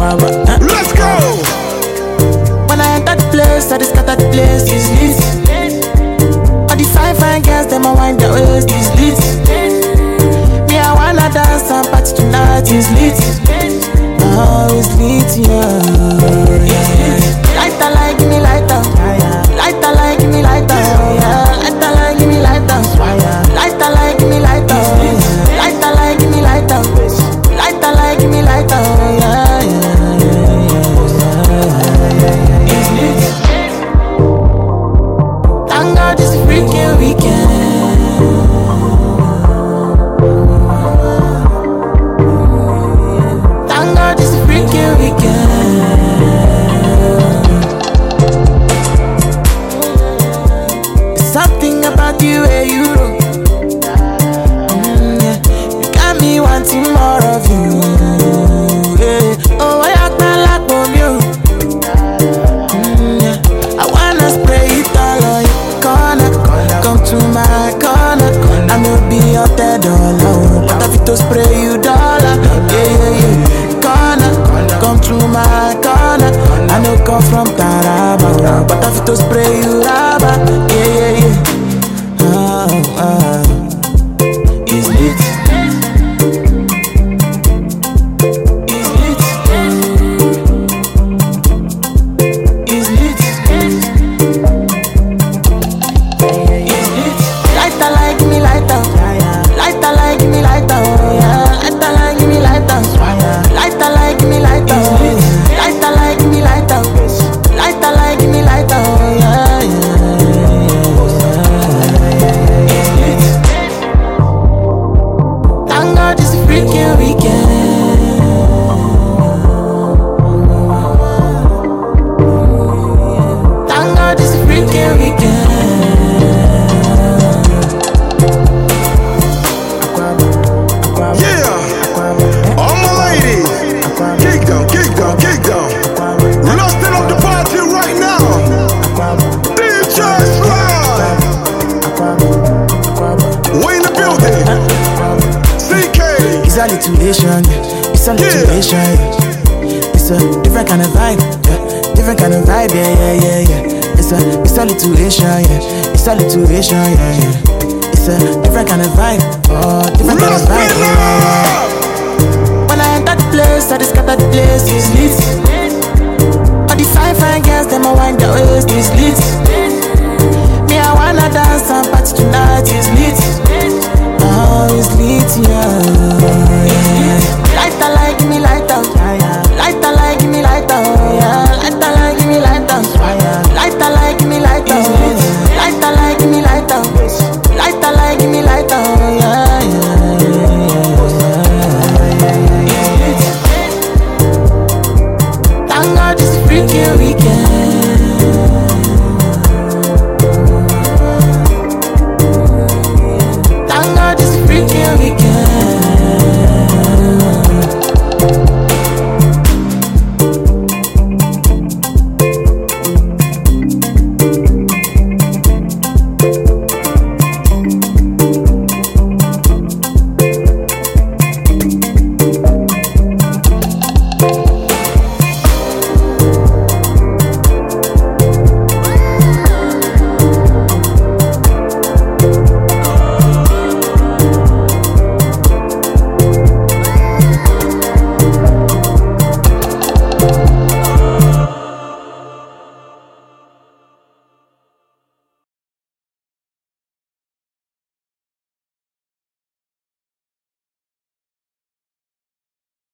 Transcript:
Let's go. When I enter the place, I just got that place is lit. All the fine girls, them a wind their waist is lit. Me I wanna dance and party tonight is lit. Oh, it's lit, yeah. Lighter like me lighter, lighter like me lighter, yeah. Lighter like me lighter, lighter like me lighter, lighter like me lighter, lighter like me lighter, yeah. It's lit. Thank God it's a freaking weekend. Thank God it's a freaking weekend. Something about you where you look, yeah. You got me wanting more of you, yeah. Oh, I act like Romeo, yeah. I wanna spray it all on your corner. Come to my corner, I may be your dead dollar, but I fit to spray you dollar, yeah. Corner, come to my corner. I know come from Taraba, but I fit to spray you rubber, yeah. It's lit. It's lit. It's lit. It's lit. Lighter like me lighter, lighter like me lighter, yeah. Lighter like me lighter, lighter like me lighter, lighter like me lighter, lighter like me lighter, yeah. Thank God it's a freaking weekend. Thank God it's a freaking weekend. Yeah. All my ladies. Kick down, kick down, kick down. Lusting up the party right now. DJ Slide. We in the building. CK. It's a lituation, yeah. It's a lituation, yeah. It's a different kind of vibe, yeah. Different kind of vibe, yeah. It's a lituation, yeah. It's a lituation, yeah. It's a different kind of vibe, oh, different kind of vibe, yeah. When I enter the place, I just got that place is lit. All the fine girls, them a wind their waist is lit. Me I wanna dance and party tonight is lit. Oh, it's lit, yeah. Lighter like me lighter, lighter like me lighter, yeah. Lighter like me lighter, lighter like me lighter, lighter like me lighter, lighter like me lighter, yeah. Thank God it's a freaking weekend.